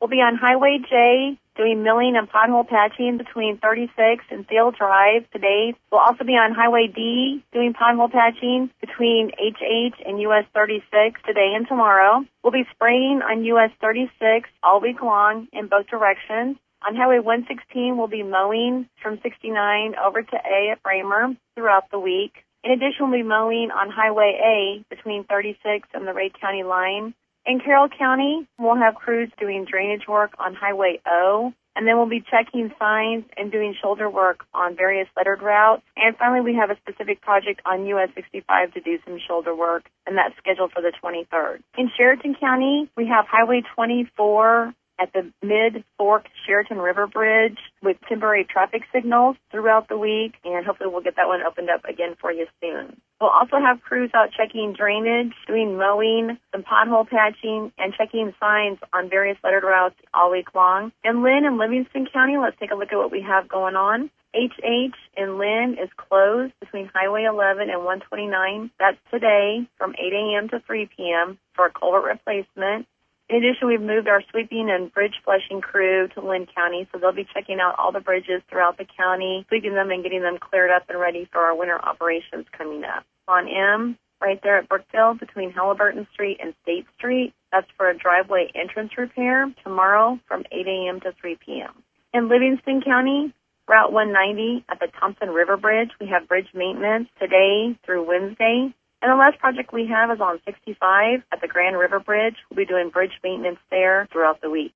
We'll be on Highway J doing milling and pothole patching between 36 and Field Drive today. We'll also be on Highway D doing pothole patching between HH and US 36 today and tomorrow. We'll be spraying on US 36 all week long in both directions. On Highway 116, we'll be mowing from 69 over to A at Bramer throughout the week. In addition, we'll be mowing on Highway A between 36 and the Rade County line. In Carroll County, we'll have crews doing drainage work on Highway O, and then we'll be checking signs and doing shoulder work on various lettered routes. And finally, we have a specific project on US 65 to do some shoulder work, and that's scheduled for the 23rd. In Sheraton County, we have Highway 24 at the Mid-Fork Sheraton River Bridge with temporary traffic signals throughout the week, and hopefully we'll get that one opened up again for you soon. We'll also have crews out checking drainage, doing mowing, some pothole patching, and checking signs on various lettered routes all week long. In Lynn and Livingston County, let's take a look at what we have going on. HH in Lynn is closed between Highway 11 and 129. That's today from 8 a.m. to 3 p.m. for a culvert replacement. In addition, we've moved our sweeping and bridge flushing crew to Lynn County, so they'll be checking out all the bridges throughout the county, sweeping them and getting them cleared up and ready for our winter operations coming up. On M, right there at Brookville, between Halliburton Street and State Street, that's for a driveway entrance repair tomorrow from 8 a.m. to 3 p.m. In Livingston County, Route 190 at the Thompson River Bridge, we have bridge maintenance today through Wednesday. And the last project we have is on 65 at the Grand River Bridge. We'll be doing bridge maintenance there throughout the week.